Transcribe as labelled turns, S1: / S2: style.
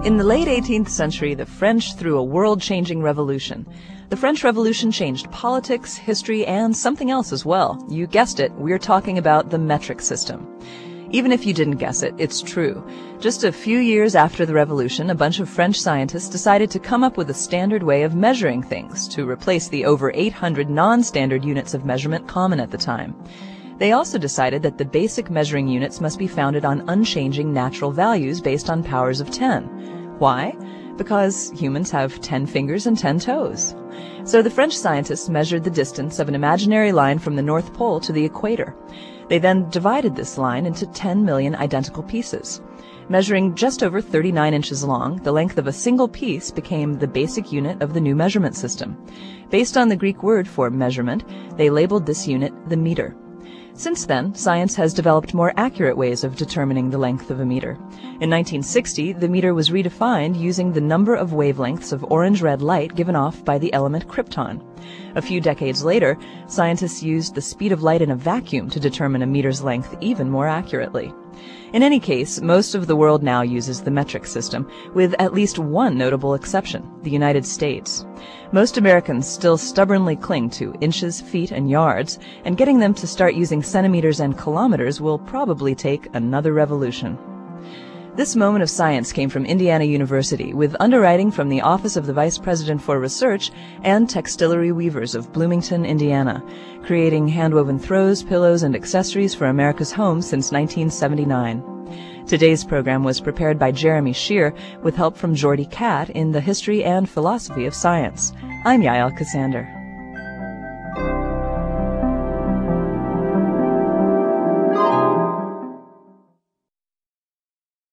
S1: In the late 18th century, the French threw a world-changing revolution. The French Revolution changed politics, history, and something else as well. You guessed it, we're talking about the metric system. Even if you didn't guess it, it's true. Just a few years after the revolution, a bunch of French scientists decided to come up with a standard way of measuring things to replace the over 800 non-standard units of measurement common at the time. They also decided that the basic measuring units must be founded on unchanging natural values based on powers of 10. Why? Because humans have 10 fingers and 10 toes. So the French scientists measured the distance of an imaginary line from the North Pole to the equator. They then divided this line into 10 million identical pieces. Measuring just over 39 inches long, the length of a single piece became the basic unit of the new measurement system. Based on the Greek word for measurement, they labeled this unit the meter. Since then, science has developed more accurate ways of determining the length of a meter. In 1960, the meter was redefined using the number of wavelengths of orange-red light given off by the element krypton. A few decades later, scientists used the speed of light in a vacuum to determine a meter's length even more accurately. In any case, most of the world now uses the metric system, with at least one notable exception, the United States. Most Americans still stubbornly cling to inches, feet, and yards, and getting them to start using centimeters and kilometers will probably take another revolution. This moment of science came from Indiana University, with underwriting from the Office of the Vice President for Research and Textillery Weavers of Bloomington, Indiana, creating hand-woven throws, pillows, and accessories for America's homes since 1979. Today's program was prepared by Jeremy Shear with help from Jordy Catt in the History and Philosophy of Science. I'm Yael Cassander.